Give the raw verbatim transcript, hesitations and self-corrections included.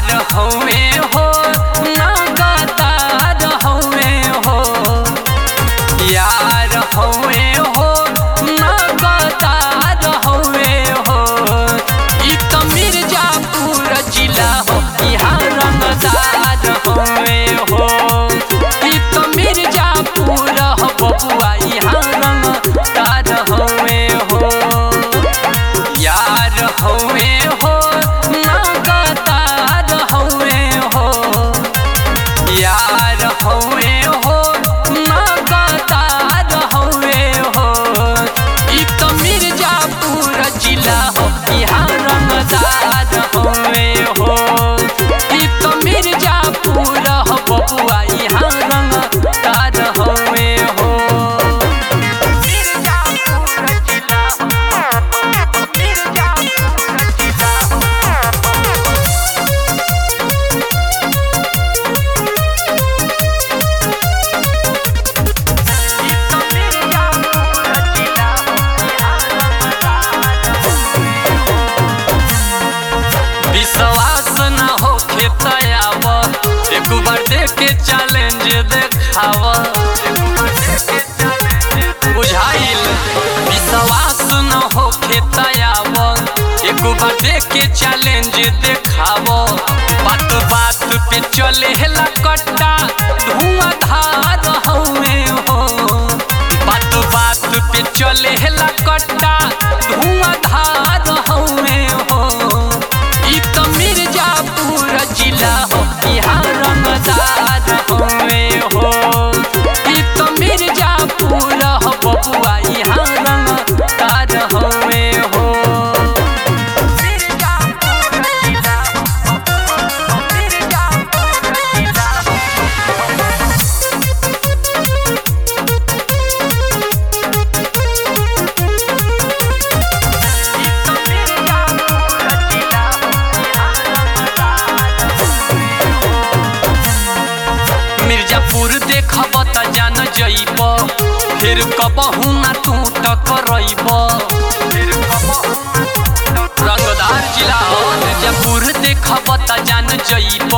यार हवे हो नगदार हवे हो, यार हवे हो नगदार हवे हो। ई त मिर्जापुर जिला हो, यहाँ रंगदार हवे हो। ई त मिर्जापुर हो बबुआ, यहाँ रंगदार हवे हो। यार हवे हो नगदार हवे हो, यार हवे हो नगदार हवे हो। ई त मिर्जापुर जिला हो, यहाँ रंगदार हवे हो। ई त मिर्जापुर हो बबुआ, यहाँ रंगदार हवे हो। विश्वास न होखे त आव, एक बार देखे चैलेंज देखाव। बुझाइल? विश्वास न होखे त आव, एक बार देखे चैलेंज देखाव। बात बात पे चले ला कट्टा, धुआंधार हवे हो। बात बात पे चले ला कट्टा, धुआंधार हवे हो। ई त मिर्जापुर जिला हो, यहाँ रंगदार हवे हो। ई त मिर्जापुर हो बबुआ, यहाँ रंगदार हवे हो। मिर्जापुर देखब त जान जइब, फिर कबहू ना तू टकरइब। रंगदार जिला हो, मिर्जापुर देखब त जान जइब,